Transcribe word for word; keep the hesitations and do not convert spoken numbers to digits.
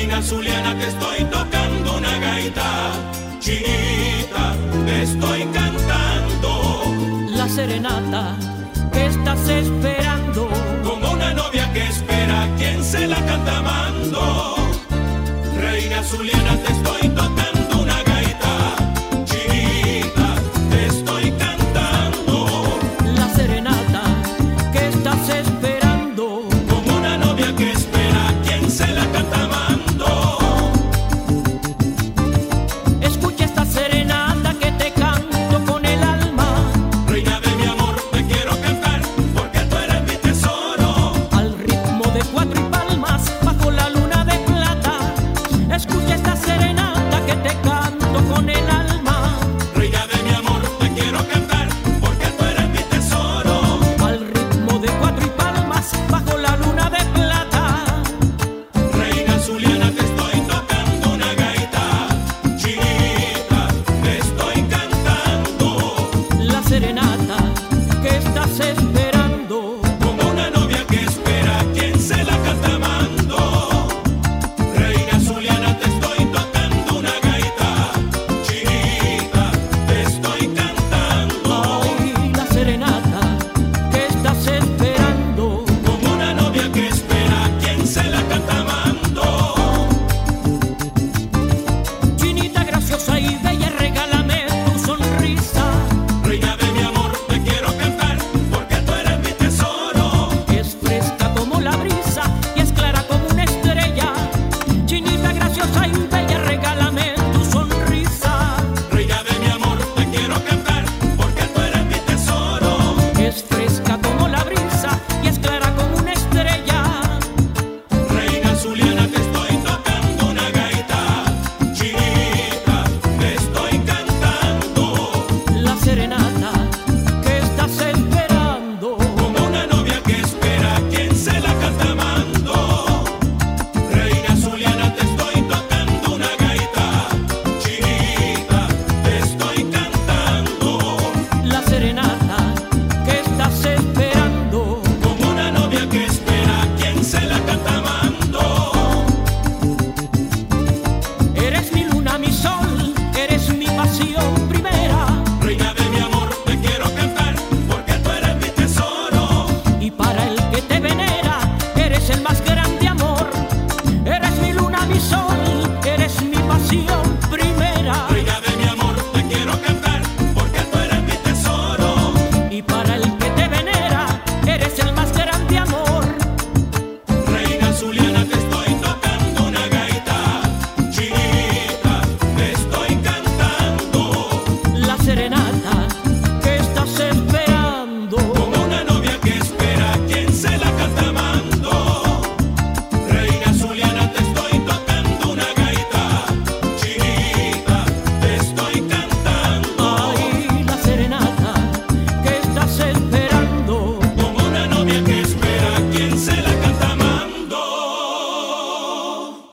Reina Zuliana, te estoy tocando una gaita, chinita, te estoy cantando la serenata que estás esperando, como una novia que espera a quien se la canta amando. Reina Zuliana, te estoy tocando una gaita, chinita, te estoy cantando la serenata que estás esperando.